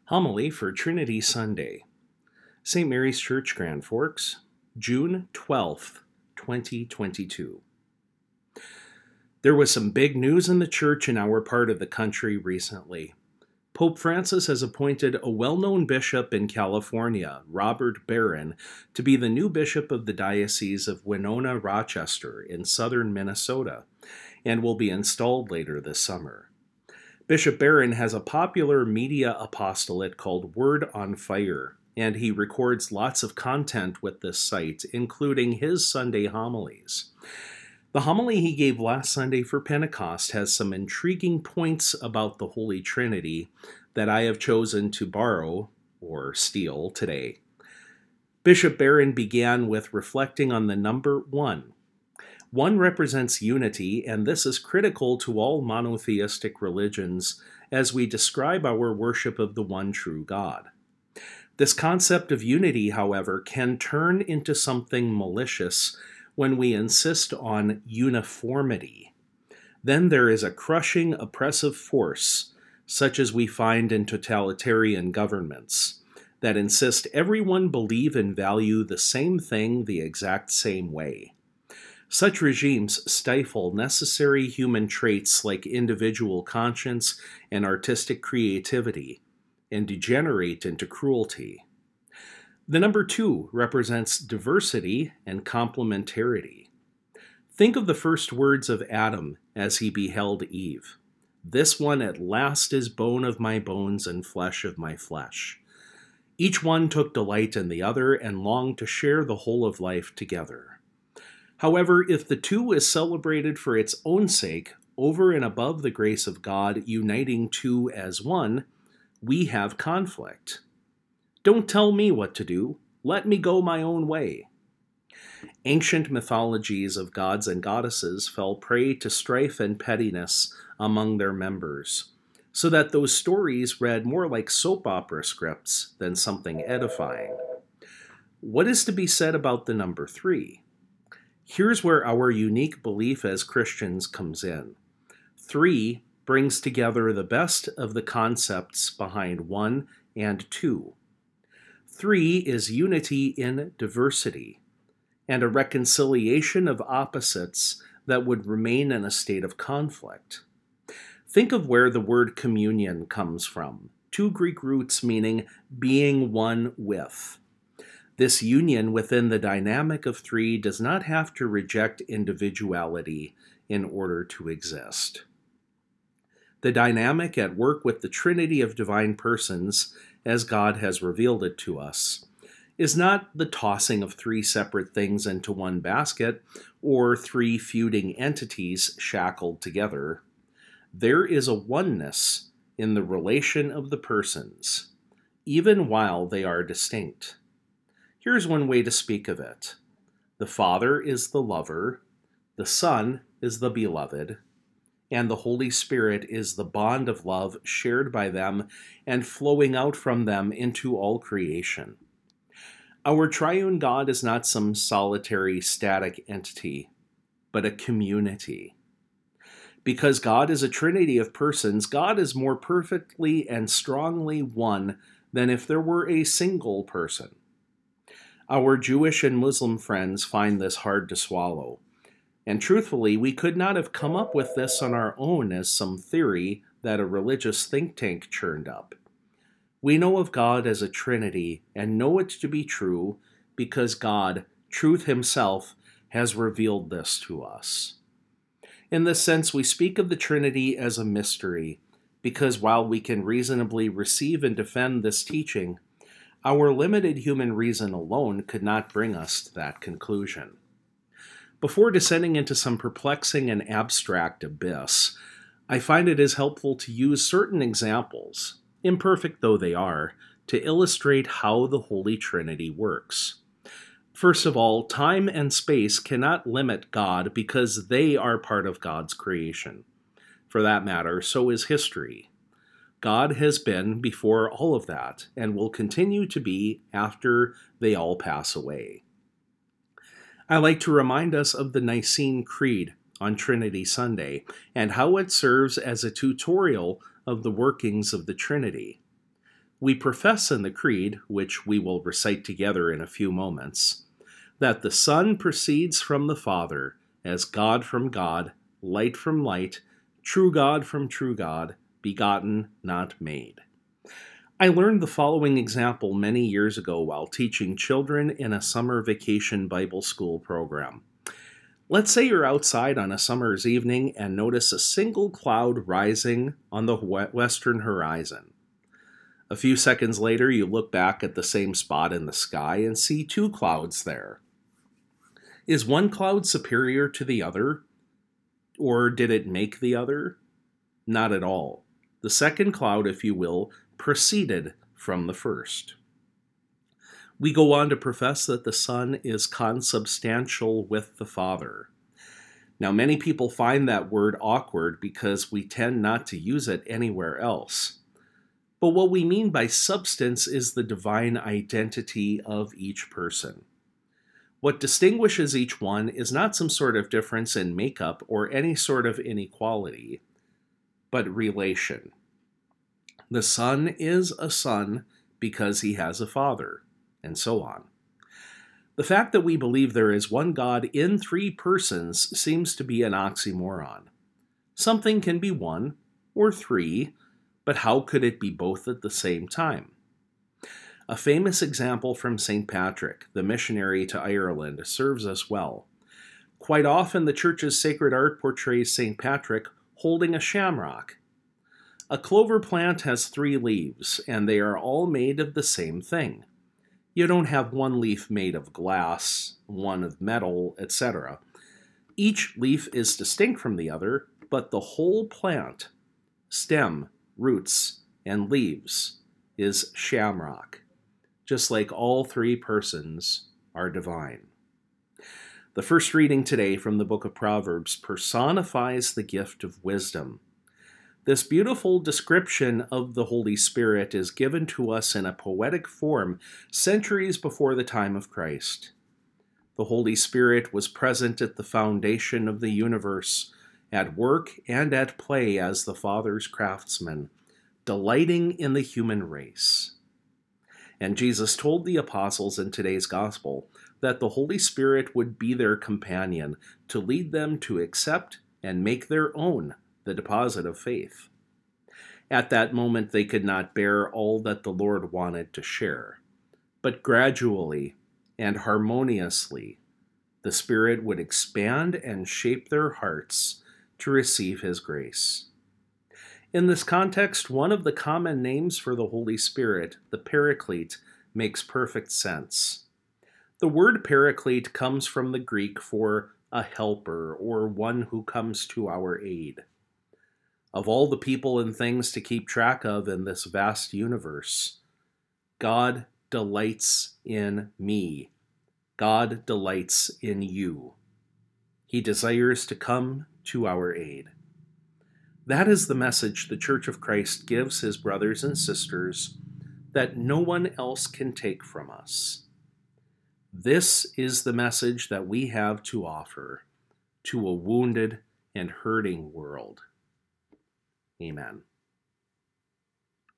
Homily for Trinity Sunday, St. Mary's Church, Grand Forks, June 12th, 2022. There was some big news in the church in our part of the country recently. Pope Francis has appointed a well-known bishop in California, Robert Barron, to be the new bishop of the Diocese of Winona-Rochester in southern Minnesota, and will be installed later this summer. Bishop Barron has a popular media apostolate called Word on Fire, and he records lots of content with this site, including his Sunday homilies. The homily he gave last Sunday for Pentecost has some intriguing points about the Holy Trinity that I have chosen to borrow, or steal, today. Bishop Barron began with reflecting on the number 1. 1 represents unity, and this is critical to all monotheistic religions as we describe our worship of the one true God. This concept of unity, however, can turn into something malicious when we insist on uniformity. Then there is a crushing, oppressive force, such as we find in totalitarian governments, that insist everyone believe and value the same thing the exact same way. Such regimes stifle necessary human traits like individual conscience and artistic creativity, and degenerate into cruelty. The number 2 represents diversity and complementarity. Think of the first words of Adam as he beheld Eve. "This one at last is bone of my bones and flesh of my flesh." Each one took delight in the other and longed to share the whole of life together. However, if the 2 is celebrated for its own sake, over and above the grace of God uniting 2 as 1, we have conflict. Don't tell me what to do. Let me go my own way. Ancient mythologies of gods and goddesses fell prey to strife and pettiness among their members, so that those stories read more like soap opera scripts than something edifying. What is to be said about the number 3? Here's where our unique belief as Christians comes in. 3 brings together the best of the concepts behind 1 and 2. 3 is unity in diversity, and a reconciliation of opposites that would remain in a state of conflict. Think of where the word communion comes from, 2 Greek roots meaning being one with. This union within the dynamic of 3 does not have to reject individuality in order to exist. The dynamic at work with the Trinity of divine persons, as God has revealed it to us, is not the tossing of 3 separate things into one basket or 3 feuding entities shackled together. There is a oneness in the relation of the persons, even while they are distinct. Here's one way to speak of it. The Father is the lover, the Son is the beloved, and the Holy Spirit is the bond of love shared by them and flowing out from them into all creation. Our triune God is not some solitary, static entity, but a community. Because God is a trinity of persons, God is more perfectly and strongly one than if there were a single person. Our Jewish and Muslim friends find this hard to swallow. And truthfully, we could not have come up with this on our own as some theory that a religious think tank churned up. We know of God as a trinity and know it to be true because God, truth himself, has revealed this to us. In this sense, we speak of the Trinity as a mystery because while we can reasonably receive and defend this teaching, our limited human reason alone could not bring us to that conclusion. Before descending into some perplexing and abstract abyss, I find it is helpful to use certain examples, imperfect though they are, to illustrate how the Holy Trinity works. First of all, time and space cannot limit God because they are part of God's creation. For that matter, so is history. God has been before all of that and will continue to be after they all pass away. I like to remind us of the Nicene Creed on Trinity Sunday and how it serves as a tutorial of the workings of the Trinity. We profess in the Creed, which we will recite together in a few moments, that the Son proceeds from the Father as God from God, light from light, true God from true God, begotten, not made. I learned the following example many years ago while teaching children in a summer vacation Bible school program. Let's say you're outside on a summer's evening and notice a single cloud rising on the western horizon. A few seconds later, you look back at the same spot in the sky and see two clouds there. Is one cloud superior to the other? Or did it make the other? Not at all. The second cloud, if you will, proceeded from the first. We go on to profess that the Son is consubstantial with the Father. Now, many people find that word awkward because we tend not to use it anywhere else. But what we mean by substance is the divine identity of each person. What distinguishes each one is not some sort of difference in makeup or any sort of inequality, but relation. The Son is a son because he has a father, and so on. The fact that we believe there is one God in three persons seems to be an oxymoron. Something can be one or three, but how could it be both at the same time? A famous example from St. Patrick, the missionary to Ireland, serves us well. Quite often, the Church's sacred art portrays St. Patrick holding a shamrock. A clover plant has 3 leaves, and they are all made of the same thing. You don't have one leaf made of glass, one of metal, etc. Each leaf is distinct from the other, but the whole plant, stem, roots, and leaves, is shamrock, just like all 3 persons are divine. The first reading today from the book of Proverbs personifies the gift of wisdom. This beautiful description of the Holy Spirit is given to us in a poetic form centuries before the time of Christ. The Holy Spirit was present at the foundation of the universe, at work and at play as the Father's craftsman, delighting in the human race. And Jesus told the apostles in today's gospel that the Holy Spirit would be their companion to lead them to accept and make their own the deposit of faith. At that moment, they could not bear all that the Lord wanted to share, but gradually and harmoniously, the Spirit would expand and shape their hearts to receive His grace. In this context, one of the common names for the Holy Spirit, the Paraclete, makes perfect sense. The word Paraclete comes from the Greek for a helper or one who comes to our aid. Of all the people and things to keep track of in this vast universe, God delights in me. God delights in you. He desires to come to our aid. That is the message the Church of Christ gives His brothers and sisters that no one else can take from us. This is the message that we have to offer to a wounded and hurting world. Amen.